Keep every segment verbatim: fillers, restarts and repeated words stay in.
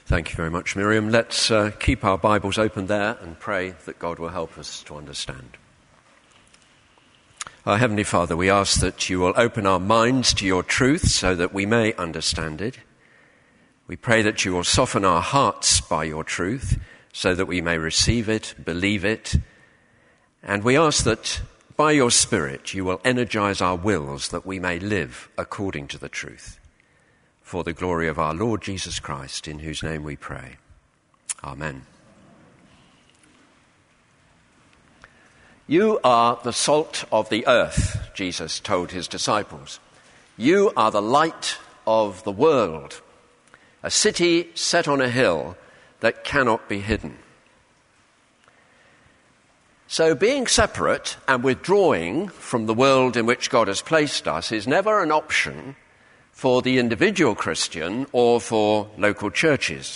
Thank you very much, Miriam. Let's uh, keep our Bibles open there and pray that God will help us to understand. Our Heavenly Father, we ask that you will open our minds to your truth so that we may understand it. We pray that you will soften our hearts by your truth so that we may receive it, believe it. And we ask that by your Spirit you will energize our wills that we may live according to the truth. For the glory of our Lord Jesus Christ, in whose name we pray. Amen. You are the salt of the earth, Jesus told his disciples. You are the light of the world, a city set on a hill that cannot be hidden. So being separate and withdrawing from the world in which God has placed us is never an option for the individual Christian or for local churches.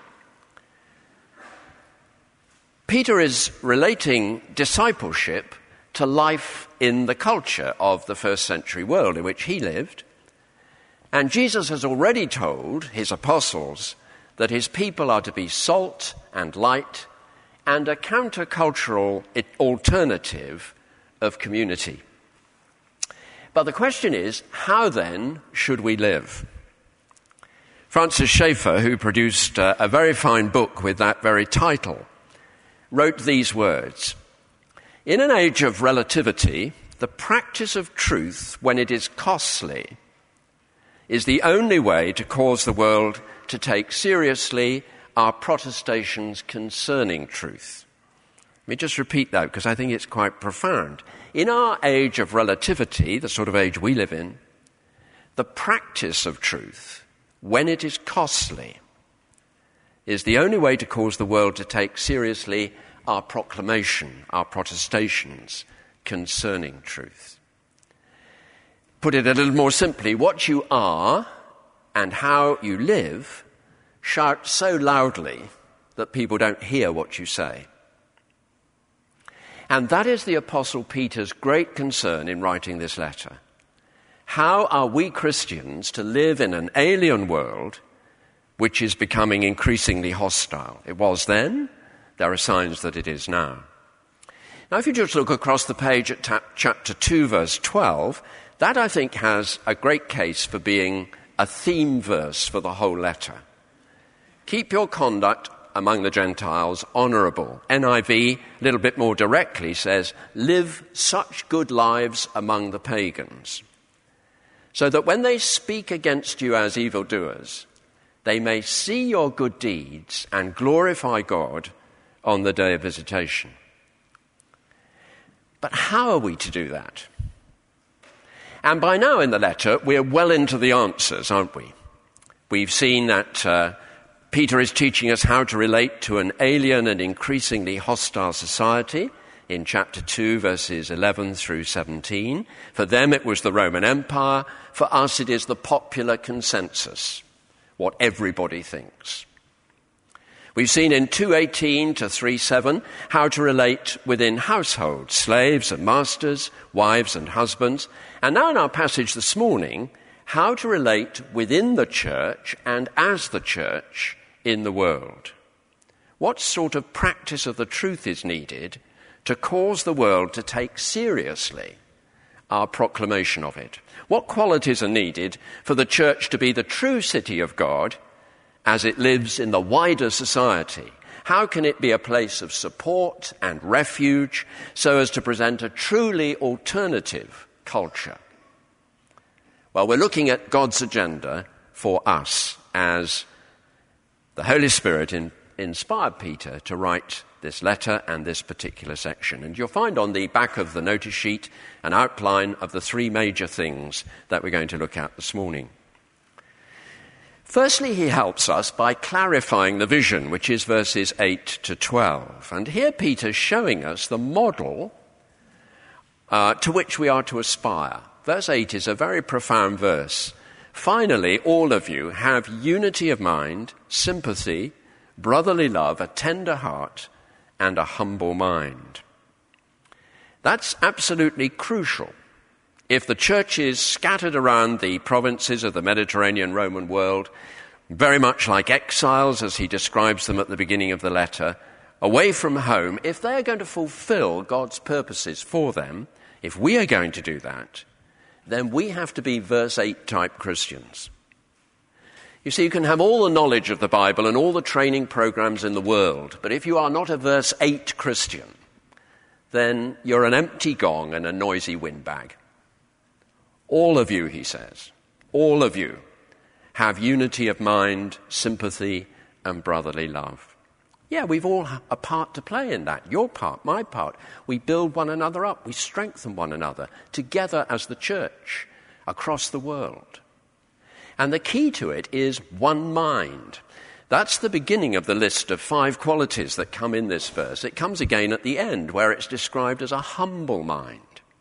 Peter is relating discipleship to life in the culture of the first century world in which he lived. And Jesus has already told his apostles that his people are to be salt and light and a countercultural alternative of community. But the question is, how then should we live? Francis Schaeffer, who produced uh, a very fine book with that very title, wrote these words: "In an age of relativity, the practice of truth, when it is costly, is the only way to cause the world to take seriously our protestations concerning truth." Let me just repeat that because I think it's quite profound. In our age of relativity, the sort of age we live in, the practice of truth, when it is costly, is the only way to cause the world to take seriously our proclamation, our protestations concerning truth. Put it a little more simply, what you are and how you live shout so loudly that people don't hear what you say. And that is the Apostle Peter's great concern in writing this letter. How are we Christians to live in an alien world which is becoming increasingly hostile? It was then, there are signs that it is now. Now, if you just look across the page at ta- chapter two, verse twelve, that I think has a great case for being a theme verse for the whole letter. Keep your conduct among the Gentiles honourable. N I V, a little bit more directly, says, live such good lives among the pagans, so that when they speak against you as evildoers, they may see your good deeds and glorify God on the day of visitation. But how are we to do that? And by now in the letter, we're well into the answers, aren't we? We've seen that uh, Peter is teaching us how to relate to an alien and increasingly hostile society in chapter two, verses eleven through seventeen. For them it was the Roman Empire. For us it is the popular consensus, what everybody thinks. We've seen in two eighteen to three seven how to relate within households, slaves and masters, wives and husbands. And now in our passage this morning, how to relate within the church and as the church in the world. What sort of practice of the truth is needed to cause the world to take seriously our proclamation of it? What qualities are needed for the church to be the true city of God as it lives in the wider society? How can it be a place of support and refuge so as to present a truly alternative culture? Well, we're looking at God's agenda for us as the Holy Spirit in, inspired Peter to write this letter and this particular section. And you'll find on the back of the notice sheet an outline of the three major things that we're going to look at this morning. Firstly, he helps us by clarifying the vision, which is verses eight to twelve. And here Peter's showing us the model uh, to which we are to aspire. Verse eight is a very profound verse. Finally, all of you have unity of mind, sympathy, brotherly love, a tender heart, and a humble mind. That's absolutely crucial. If the churches scattered around the provinces of the Mediterranean Roman world very much like exiles, as he describes them at the beginning of the letter, away from home. If they are going to fulfill God's purposes for them, if we are going to do that, then we have to be verse eight type Christians. You see, you can have all the knowledge of the Bible and all the training programs in the world, but if you are not a verse eight Christian, then you're an empty gong and a noisy windbag. All of you, he says, all of you have unity of mind, sympathy, and brotherly love. Yeah, we've all a part to play in that. Your part, my part. We build one another up. We strengthen one another together as the church across the world. And the key to it is one mind. That's the beginning of the list of five qualities that come in this verse. It comes again at the end, where it's described as a humble mind.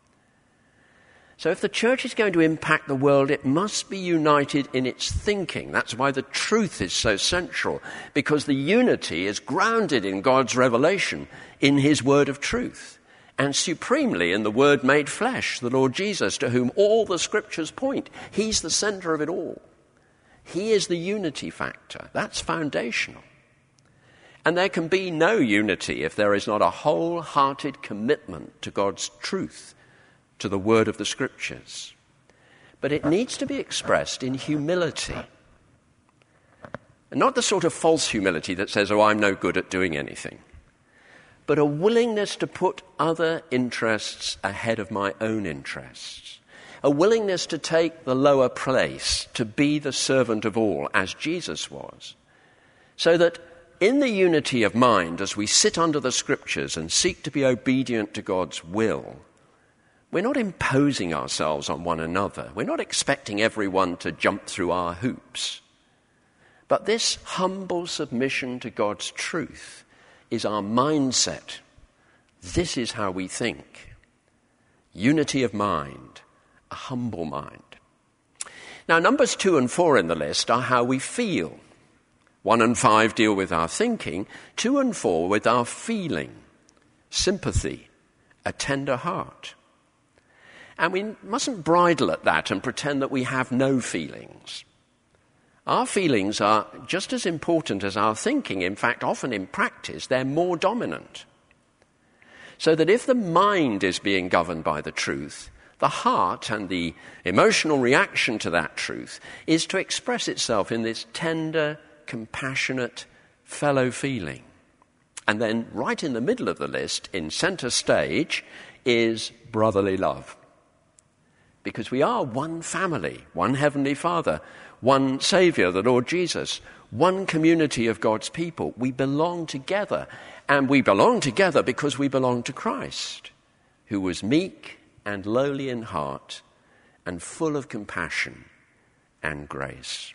So if the church is going to impact the world, it must be united in its thinking. That's why the truth is so central, because the unity is grounded in God's revelation, in his word of truth, and supremely in the Word made flesh, the Lord Jesus, to whom all the scriptures point. He's the center of it all. He is the unity factor. That's foundational. And there can be no unity if there is not a wholehearted commitment to God's truth, to the word of the scriptures. But it needs to be expressed in humility. And not the sort of false humility that says, oh, I'm no good at doing anything. But a willingness to put other interests ahead of my own interests. A willingness to take the lower place, to be the servant of all, as Jesus was. So that in the unity of mind, as we sit under the scriptures and seek to be obedient to God's will, we're not imposing ourselves on one another. We're not expecting everyone to jump through our hoops. But this humble submission to God's truth is our mindset. This is how we think. Unity of mind, a humble mind. Now, numbers two and four in the list are how we feel. One and five deal with our thinking. Two and four with our feeling, sympathy, a tender heart. And we mustn't bridle at that and pretend that we have no feelings. Our feelings are just as important as our thinking. In fact, often in practice, they're more dominant. So that if the mind is being governed by the truth, the heart and the emotional reaction to that truth is to express itself in this tender, compassionate, fellow feeling. And then right in the middle of the list, in center stage, is brotherly love. Because we are one family, one Heavenly Father, one Saviour, the Lord Jesus, one community of God's people. We belong together, and we belong together because we belong to Christ, who was meek and lowly in heart and full of compassion and grace.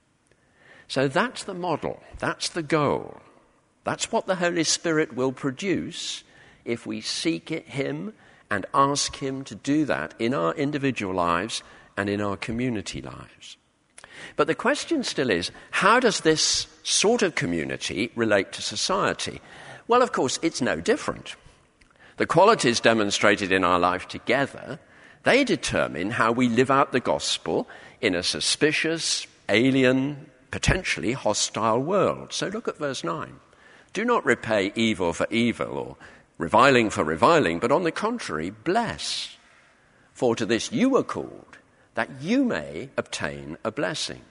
So that's the model, that's the goal. That's what the Holy Spirit will produce if we seek it, Him and ask Him to do that in our individual lives and in our community lives. But the question still is, how does this sort of community relate to society? Well, of course, it's no different. The qualities demonstrated in our life together, they determine how we live out the gospel in a suspicious, alien, potentially hostile world. So look at verse nine. Do not repay evil for evil or reviling for reviling, but on the contrary, bless. For to this you were called, that you may obtain a blessing.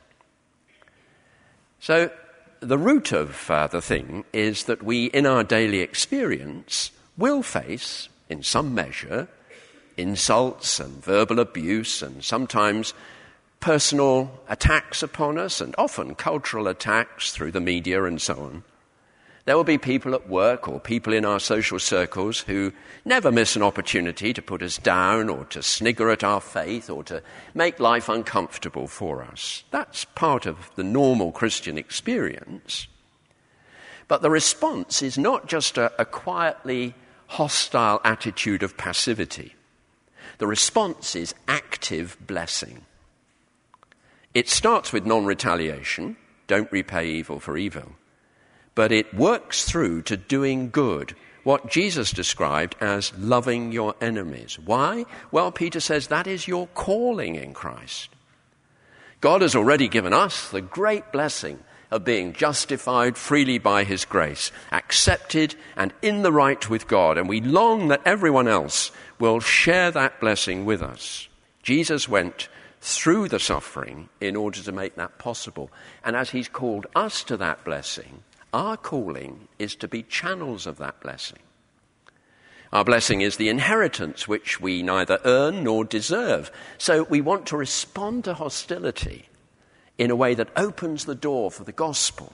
So the root of uh, the thing is that we, in our daily experience, will face, in some measure, insults and verbal abuse and sometimes personal attacks upon us and often cultural attacks through the media and so on. There will be people at work or people in our social circles who never miss an opportunity to put us down or to snigger at our faith or to make life uncomfortable for us. That's part of the normal Christian experience. But the response is not just a, a quietly hostile attitude of passivity. The response is active blessing. It starts with non-retaliation, don't repay evil for evil. But it works through to doing good, what Jesus described as loving your enemies. Why? Well, Peter says that is your calling in Christ. God has already given us the great blessing of being justified freely by his grace, accepted and in the right with God, and we long that everyone else will share that blessing with us. Jesus went through the suffering in order to make that possible. And as he's called us to that blessing, our calling is to be channels of that blessing. Our blessing is the inheritance which we neither earn nor deserve. So we want to respond to hostility in a way that opens the door for the gospel.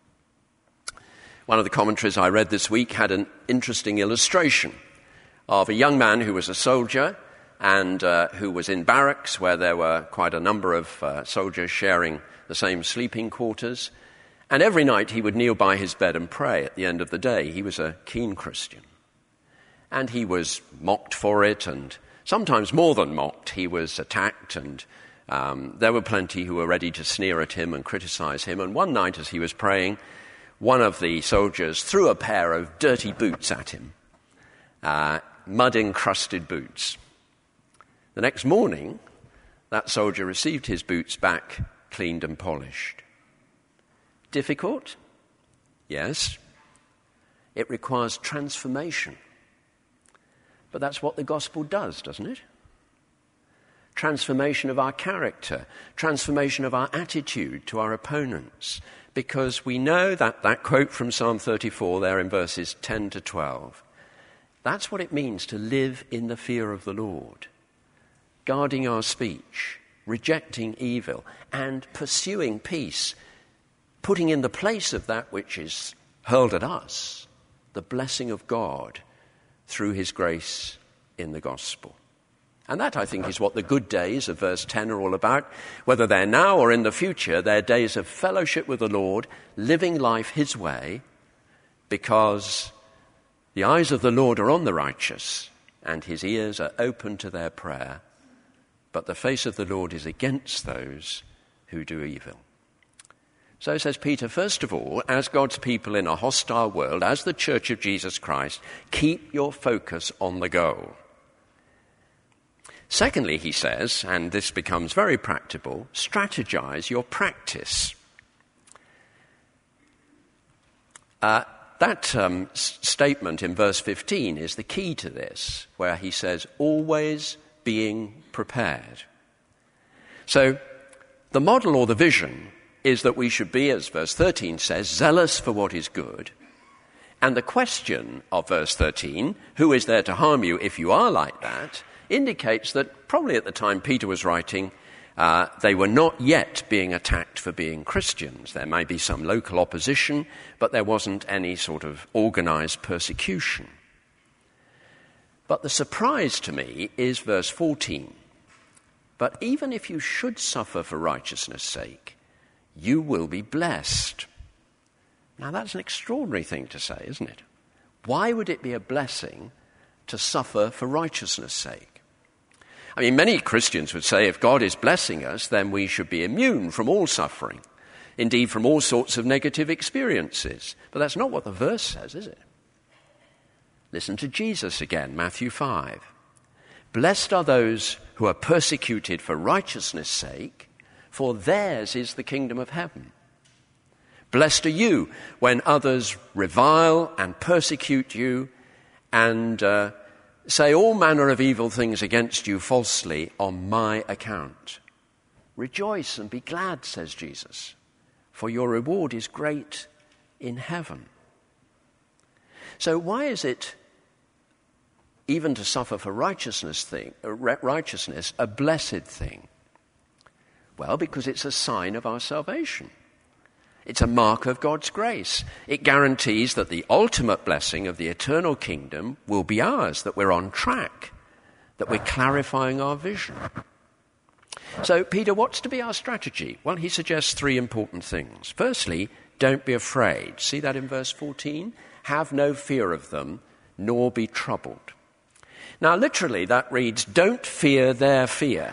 One of the commentaries I read this week had an interesting illustration of a young man who was a soldier and uh, who was in barracks where there were quite a number of uh, soldiers sharing the same sleeping quarters. And every night he would kneel by his bed and pray at the end of the day. He was a keen Christian. And he was mocked for it, and sometimes more than mocked. He was attacked, and um, there were plenty who were ready to sneer at him and criticize him. And one night as he was praying, one of the soldiers threw a pair of dirty boots at him, uh, mud-encrusted boots. The next morning, that soldier received his boots back, cleaned and polished. Difficult? Yes. It requires transformation. But that's what the gospel does, doesn't it? Transformation of our character, transformation of our attitude to our opponents, because we know that that quote from Psalm thirty-four there in verses ten to twelve, that's what it means to live in the fear of the Lord, guarding our speech, rejecting evil, and pursuing peace, putting in the place of that which is hurled at us, the blessing of God through his grace in the gospel. And that, I think, is what the good days of verse ten are all about. Whether they're now or in the future, they're days of fellowship with the Lord, living life his way, because the eyes of the Lord are on the righteous, and his ears are open to their prayer, but the face of the Lord is against those who do evil. So says Peter, first of all, as God's people in a hostile world, as the Church of Jesus Christ, keep your focus on the goal. Secondly, he says, and this becomes very practical, strategize your practice. Uh, that um, s- statement in verse fifteen is the key to this, where he says, always being prepared. So the model or the vision is that we should be, as verse thirteen says, zealous for what is good. And the question of verse thirteen, who is there to harm you if you are like that, indicates that probably at the time Peter was writing, uh, they were not yet being attacked for being Christians. There may be some local opposition, but there wasn't any sort of organized persecution. But the surprise to me is verse fourteen. But even if you should suffer for righteousness' sake, you will be blessed. Now that's an extraordinary thing to say, isn't it? Why would it be a blessing to suffer for righteousness' sake? I mean, many Christians would say if God is blessing us, then we should be immune from all suffering, indeed from all sorts of negative experiences. But that's not what the verse says, is it? Listen to Jesus again, Matthew five. Blessed are those who are persecuted for righteousness' sake, for theirs is the kingdom of heaven. Blessed are you when others revile and persecute you and uh, say all manner of evil things against you falsely on my account. Rejoice and be glad, says Jesus, for your reward is great in heaven. So why is it, even to suffer for righteousness thing, uh, righteousness, a blessed thing? Well, because it's a sign of our salvation. It's a mark of God's grace. It guarantees that the ultimate blessing of the eternal kingdom will be ours, that we're on track, that we're clarifying our vision. So, Peter, what's to be our strategy? Well, he suggests three important things. Firstly, don't be afraid. See that in verse fourteen? Have no fear of them, nor be troubled. Now, literally, that reads, don't fear their fear.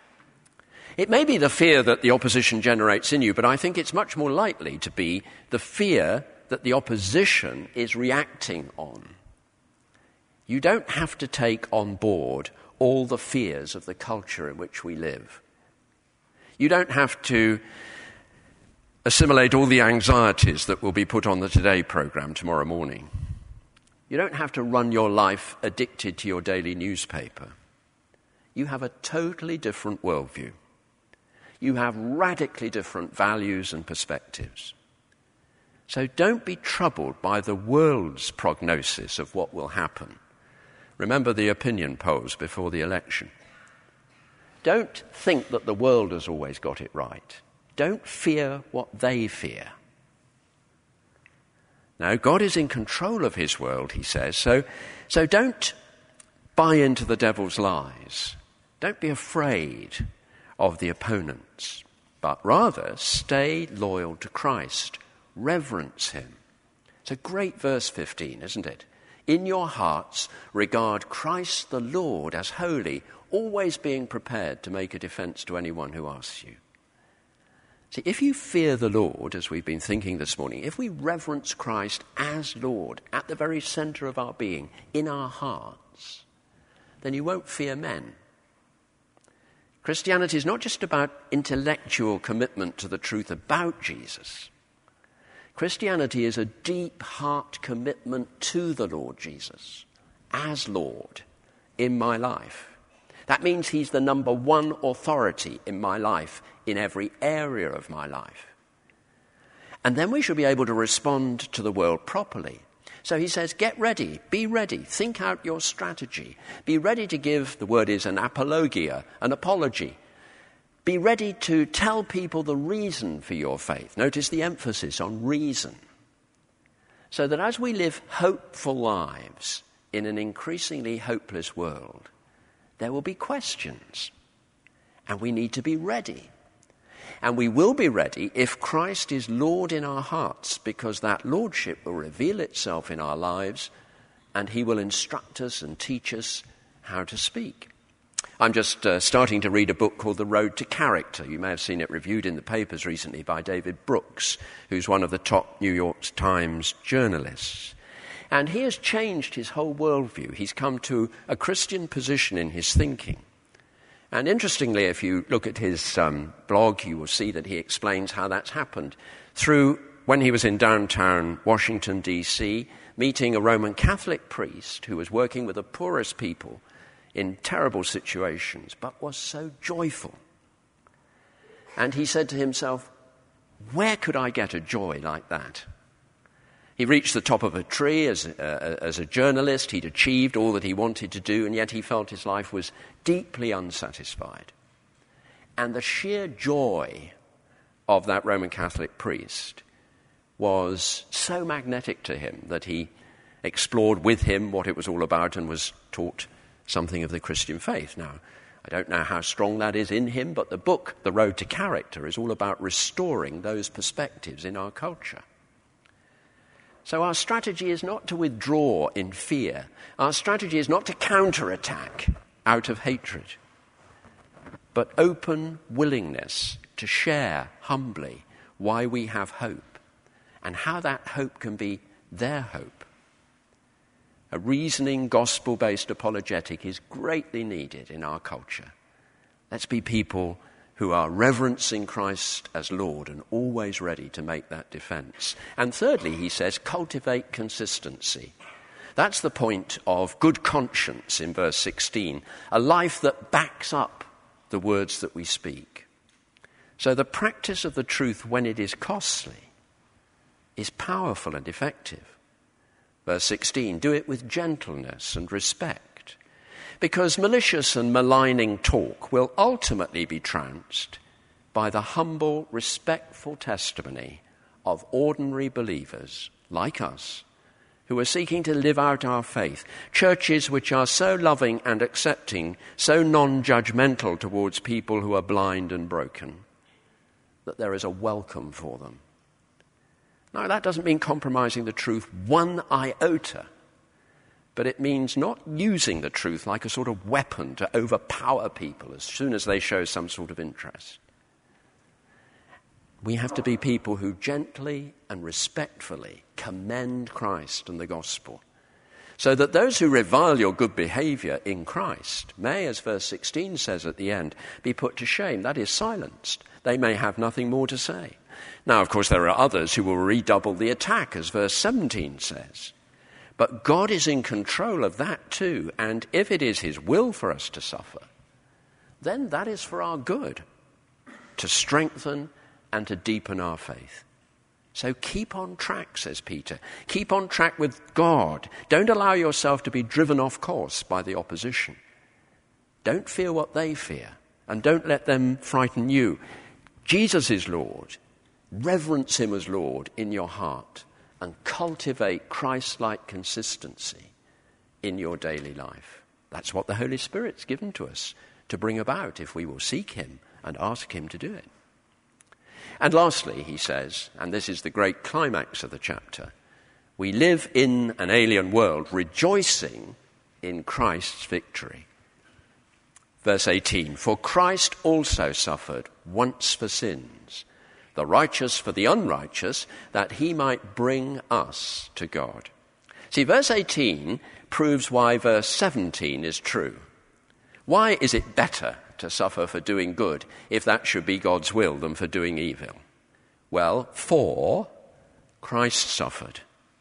It may be the fear that the opposition generates in you, but I think it's much more likely to be the fear that the opposition is reacting on. You don't have to take on board all the fears of the culture in which we live. You don't have to assimilate all the anxieties that will be put on the Today programme tomorrow morning. You don't have to run your life addicted to your daily newspaper. You have a totally different worldview. You have radically different values and perspectives. So don't be troubled by the world's prognosis of what will happen. Remember the opinion polls before the election. Don't think that the world has always got it right. Don't fear what they fear. Now, God is in control of his world, he says, so, so don't buy into the devil's lies. Don't be afraid of the opponents, but rather stay loyal to Christ. Reverence him. It's a great verse fifteen, isn't it? In your hearts, regard Christ the Lord as holy, always being prepared to make a defense to anyone who asks you. See, if you fear the Lord, as we've been thinking this morning, if we reverence Christ as Lord at the very center of our being, in our hearts, then you won't fear men. Christianity is not just about intellectual commitment to the truth about Jesus. Christianity is a deep heart commitment to the Lord Jesus as Lord in my life. That means he's the number one authority in my life, in every area of my life. And then we should be able to respond to the world properly. So he says, get ready, be ready, think out your strategy. Be ready to give, the word is an apologia, an apology. Be ready to tell people the reason for your faith. Notice the emphasis on reason. So that as we live hopeful lives in an increasingly hopeless world, there will be questions. And we need to be ready. And we will be ready if Christ is Lord in our hearts, because that lordship will reveal itself in our lives and he will instruct us and teach us how to speak. I'm just uh, starting to read a book called The Road to Character. You may have seen it reviewed in the papers recently by David Brooks, who's one of the top New York Times journalists. And he has changed his whole worldview. He's come to a Christian position in his thinking. And interestingly, if you look at his um, blog, you will see that he explains how that's happened through when he was in downtown Washington, D C, meeting a Roman Catholic priest who was working with the poorest people in terrible situations, but was so joyful. And he said to himself, where could I get a joy like that? He reached the top of a tree as a, as a journalist. He'd achieved all that he wanted to do, and yet he felt his life was deeply unsatisfied. And the sheer joy of that Roman Catholic priest was so magnetic to him that he explored with him what it was all about and was taught something of the Christian faith. Now, I don't know how strong that is in him, but the book, The Road to Character, is all about restoring those perspectives in our culture. So our strategy is not to withdraw in fear. Our strategy is not to counterattack out of hatred, but open willingness to share humbly why we have hope and how that hope can be their hope. A reasoning, gospel-based apologetic is greatly needed in our culture. Let's be people who are reverencing Christ as Lord and always ready to make that defense. And thirdly, he says, cultivate consistency. That's the point of good conscience in verse sixteen, a life that backs up the words that we speak. So the practice of the truth when it is costly is powerful and effective. Verse sixteen, do it with gentleness and respect, because malicious and maligning talk will ultimately be trounced by the humble, respectful testimony of ordinary believers like us who are seeking to live out our faith. Churches which are so loving and accepting, so non-judgmental towards people who are blind and broken, that there is a welcome for them. Now, that doesn't mean compromising the truth one iota, but it means not using the truth like a sort of weapon to overpower people as soon as they show some sort of interest. We have to be people who gently and respectfully commend Christ and the gospel. So that those who revile your good behavior in Christ may, as verse sixteen says at the end, be put to shame. That is, silenced. They may have nothing more to say. Now, of course, there are others who will redouble the attack, as verse seventeen says. But God is in control of that too, and if it is his will for us to suffer, then that is for our good, to strengthen and to deepen our faith. So keep on track, says Peter. Keep on track with God. Don't allow yourself to be driven off course by the opposition. Don't fear what they fear, and don't let them frighten you. Jesus is Lord. Reverence him as Lord in your heart, and cultivate Christ-like consistency in your daily life. That's what the Holy Spirit's given to us to bring about if we will seek him and ask him to do it. And lastly, he says, and this is the great climax of the chapter, we live in an alien world rejoicing in Christ's victory. Verse eighteen, for Christ also suffered once for sins, the righteous for the unrighteous, that he might bring us to God. See, verse eighteen proves why verse seventeen is true. Why is it better to suffer for doing good, if that should be God's will, than for doing evil? Well, for Christ suffered.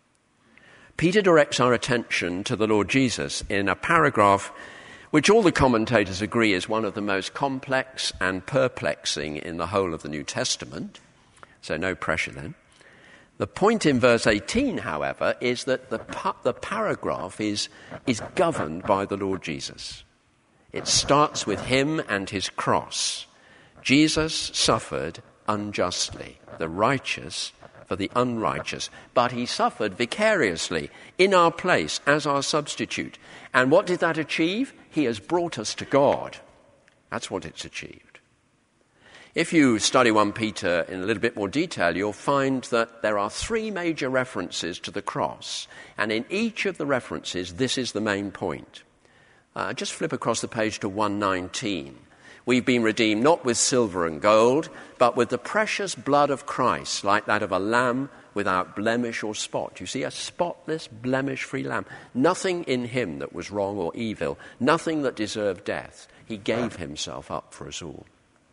Peter directs our attention to the Lord Jesus in a paragraph which all the commentators agree is one of the most complex and perplexing in the whole of the New Testament. So no pressure then. The point in verse eighteen, however, is that the, pa- the paragraph is, is governed by the Lord Jesus. It starts with him and his cross. Jesus suffered unjustly, the righteous for the unrighteous, but he suffered vicariously in our place as our substitute. And what did that achieve? He has brought us to God. That's what it's achieved. If you study First Peter in a little bit more detail, you'll find that there are three major references to the cross, and in each of the references, this is the main point. Uh, just flip across the page to one nineteen. We've been redeemed not with silver and gold, but with the precious blood of Christ, like that of a lamb without blemish or spot. You see, a spotless, blemish-free lamb. Nothing in him that was wrong or evil, nothing that deserved death. He gave himself up for us all.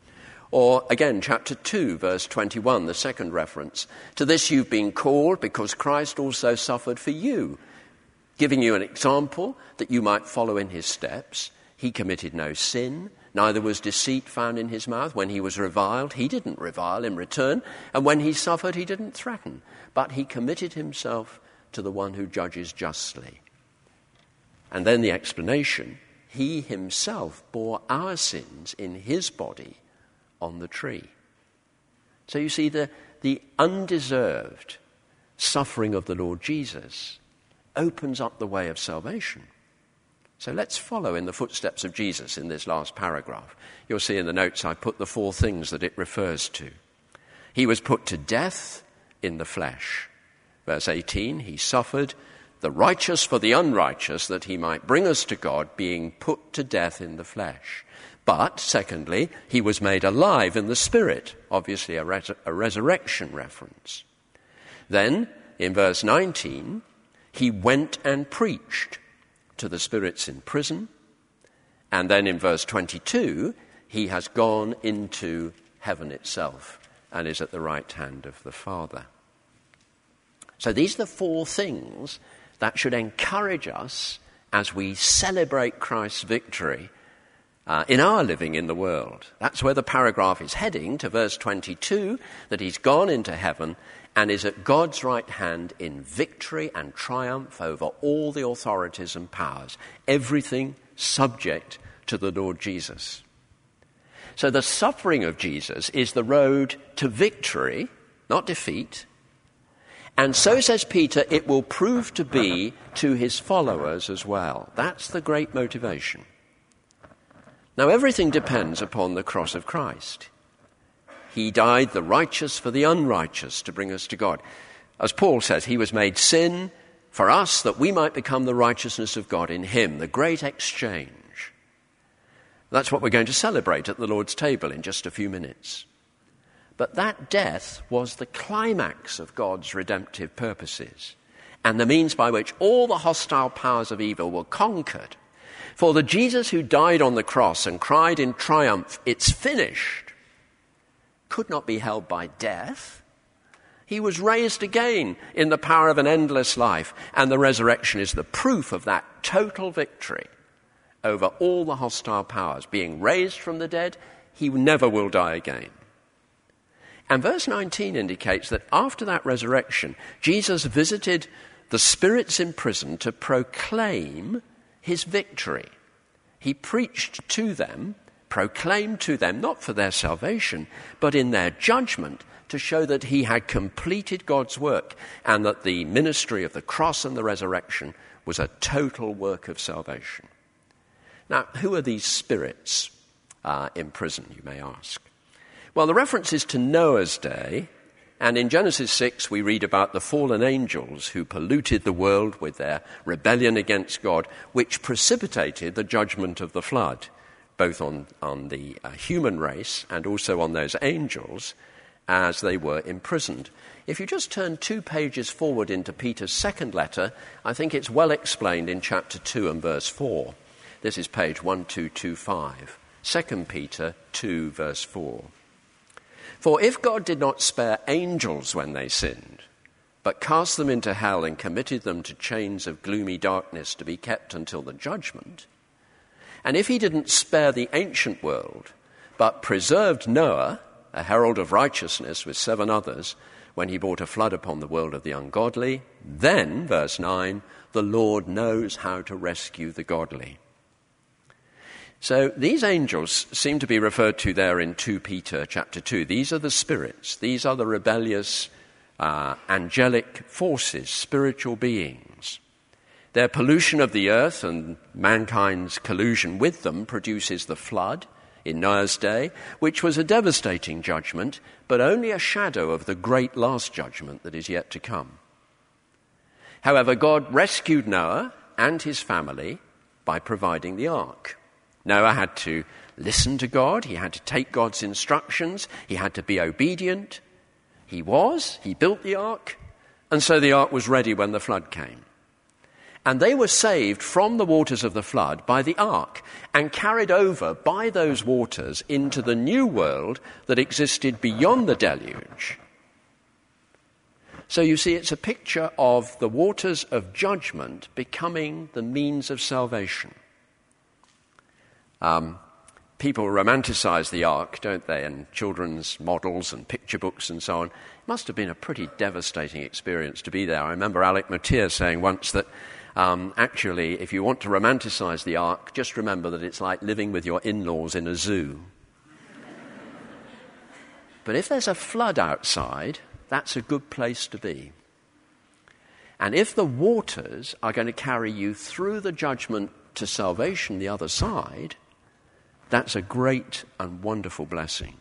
Or, again, chapter two, verse twenty-one, the second reference. To this you've been called, because Christ also suffered for you, giving you an example that you might follow in his steps. He committed no sin, neither was deceit found in his mouth. When he was reviled, he didn't revile in return, and when he suffered, he didn't threaten, but he committed himself to the one who judges justly. And then the explanation, he himself bore our sins in his body on the tree. So you see, the, the undeserved suffering of the Lord Jesus opens up the way of salvation. So let's follow in the footsteps of Jesus in this last paragraph. You'll see in the notes I put the four things that it refers to. He was put to death in the flesh. Verse eighteen, he suffered, the righteous for the unrighteous, that he might bring us to God, being put to death in the flesh. But, secondly, he was made alive in the spirit, obviously a, res- a resurrection reference. Then, in verse nineteen, he went and preached to the spirits in prison. And then in verse twenty-two, he has gone into heaven itself and is at the right hand of the Father. So these are the four things that should encourage us as we celebrate Christ's victory uh, in our living in the world. That's where the paragraph is heading, to verse twenty-two, that he's gone into heaven and is at God's right hand in victory and triumph over all the authorities and powers, everything subject to the Lord Jesus. So the suffering of Jesus is the road to victory, not defeat. And so, says Peter, it will prove to be to his followers as well. That's the great motivation. Now, everything depends upon the cross of Christ. He died, the righteous for the unrighteous, to bring us to God. As Paul says, he was made sin for us that we might become the righteousness of God in him, the great exchange. That's what we're going to celebrate at the Lord's table in just a few minutes. But that death was the climax of God's redemptive purposes. and the means by which all the hostile powers of evil were conquered. For the Jesus who died on the cross and cried in triumph, "It's finished," could not be held by death. He was raised again in the power of an endless life, and the resurrection is the proof of that total victory over all the hostile powers. Being raised from the dead, he never will die again. And verse nineteen indicates that after that resurrection, Jesus visited the spirits in prison to proclaim his victory. He preached to them, proclaimed to them, not for their salvation, but in their judgment, to show that he had completed God's work and that the ministry of the cross and the resurrection was a total work of salvation. Now, who are these spirits uh, in prison, you may ask? Well, the reference is to Noah's day, and in Genesis six we read about the fallen angels who polluted the world with their rebellion against God, which precipitated the judgment of the flood, both on, on the uh, human race and also on those angels as they were imprisoned. If you just turn two pages forward into Peter's second letter, I think it's well explained in chapter two and verse four. This is page twelve twenty-five, Second Peter two, verse four. For if God did not spare angels when they sinned, but cast them into hell and committed them to chains of gloomy darkness to be kept until the judgment, and if he didn't spare the ancient world, but preserved Noah, a herald of righteousness, with seven others, when he brought a flood upon the world of the ungodly, then, verse nine, the Lord knows how to rescue the godly. So these angels seem to be referred to there in Second Peter chapter two. These are the spirits. These are the rebellious uh, angelic forces, spiritual beings. Their pollution of the earth and mankind's collusion with them produces the flood in Noah's day, which was a devastating judgment, but only a shadow of the great last judgment that is yet to come. However, God rescued Noah and his family by providing the ark. Noah had to listen to God. He had to take God's instructions. He had to be obedient. He was. He built the ark. And so the ark was ready when the flood came. And they were saved from the waters of the flood by the ark and carried over by those waters into the new world that existed beyond the deluge. So you see, it's a picture of the waters of judgment becoming the means of salvation. Um, people romanticize the ark, don't they, and children's models and picture books and so on. It must have been a pretty devastating experience to be there. I remember Alec Motyer saying once that um, actually, if you want to romanticize the ark, just remember that it's like living with your in-laws in a zoo. But if there's a flood outside, that's a good place to be. And if the waters are going to carry you through the judgment to salvation the other side, that's a great and wonderful blessing.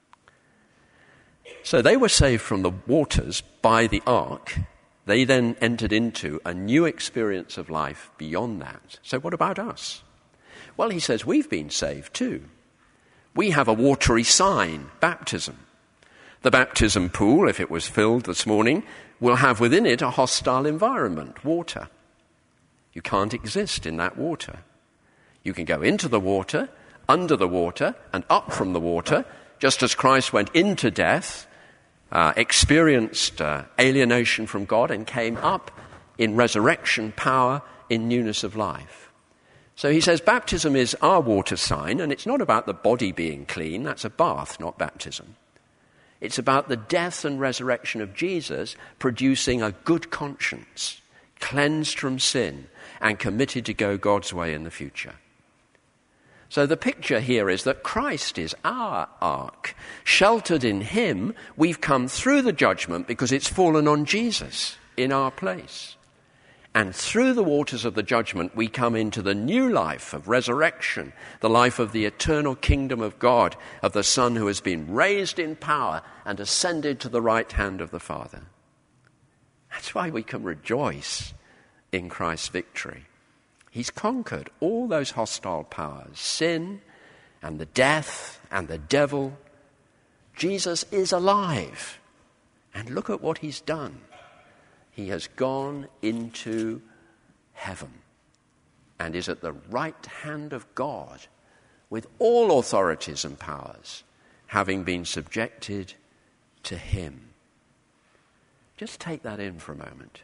So they were saved from the waters by the ark. They then entered into a new experience of life beyond that. So what about us? Well, he says we've been saved too. We have a watery sign, baptism. The baptism pool, if it was filled this morning, will have within it a hostile environment, water. You can't exist in that water. You can go into the water, under the water, and up from the water, just as Christ went into death, uh, experienced uh, alienation from God, and came up in resurrection power in newness of life. So he says baptism is our water sign, and it's not about the body being clean. That's a bath, not baptism. It's about the death and resurrection of Jesus producing a good conscience, cleansed from sin, and committed to go God's way in the future. So the picture here is that Christ is our ark. Sheltered in him, we've come through the judgment because it's fallen on Jesus in our place. And through the waters of the judgment, we come into the new life of resurrection, the life of the eternal kingdom of God, of the Son who has been raised in power and ascended to the right hand of the Father. That's why we can rejoice in Christ's victory. He's conquered all those hostile powers, sin and the death and the devil. Jesus is alive. And look at what he's done. He has gone into heaven and is at the right hand of God with all authorities and powers, having been subjected to him. Just take that in for a moment.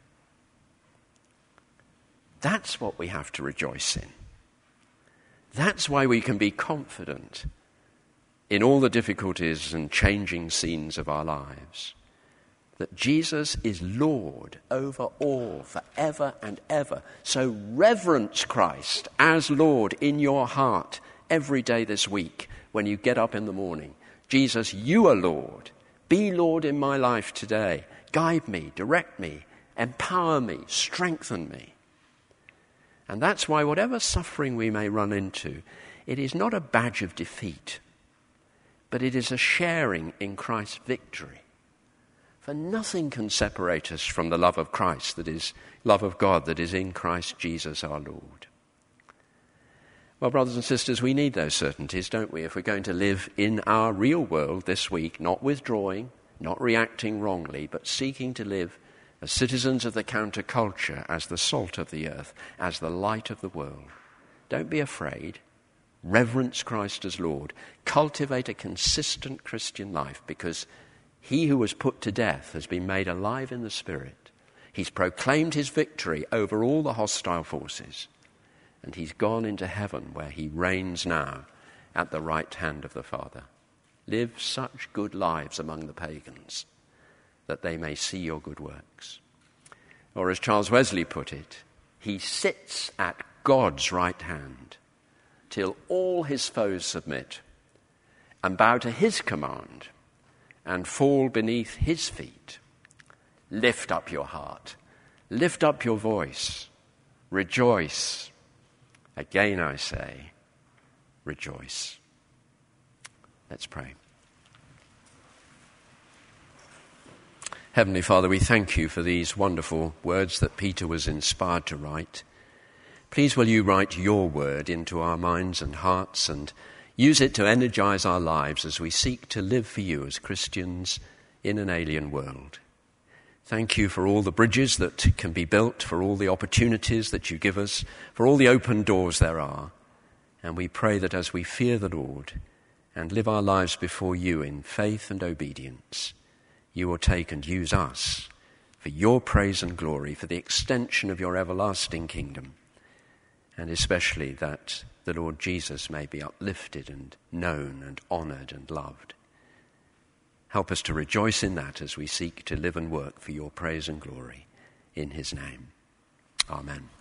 That's what we have to rejoice in. That's why we can be confident in all the difficulties and changing scenes of our lives, that Jesus is Lord over all forever and ever. So reverence Christ as Lord in your heart every day this week when you get up in the morning. Jesus, you are Lord. Be Lord in my life today. Guide me, direct me, empower me, strengthen me. And that's why whatever suffering we may run into, it is not a badge of defeat, but it is a sharing in Christ's victory. For nothing can separate us from the love of Christ, that is, love of God that is in Christ Jesus our Lord. Well, brothers and sisters, we need those certainties, don't we, if we're going to live in our real world this week, not withdrawing, not reacting wrongly, but seeking to live as citizens of the counterculture, as the salt of the earth, as the light of the world. Don't be afraid. Reverence Christ as Lord. Cultivate a consistent Christian life, because he who was put to death has been made alive in the Spirit. He's proclaimed his victory over all the hostile forces, and he's gone into heaven where he reigns now at the right hand of the Father. Live such good lives among the pagans that they may see your good works. Or as Charles Wesley put it, he sits at God's right hand till all his foes submit and bow to his command and fall beneath his feet. Lift up your heart. Lift up your voice. Rejoice. Again I say, rejoice. Let's pray. Heavenly Father, we thank you for these wonderful words that Peter was inspired to write. Please will you write your word into our minds and hearts and use it to energize our lives as we seek to live for you as Christians in an alien world. Thank you for all the bridges that can be built, for all the opportunities that you give us, for all the open doors there are. And we pray that as we fear the Lord and live our lives before you in faith and obedience, you will take and use us for your praise and glory, for the extension of your everlasting kingdom, and especially that the Lord Jesus may be uplifted and known and honored and loved. Help us to rejoice in that as we seek to live and work for your praise and glory in his name. Amen.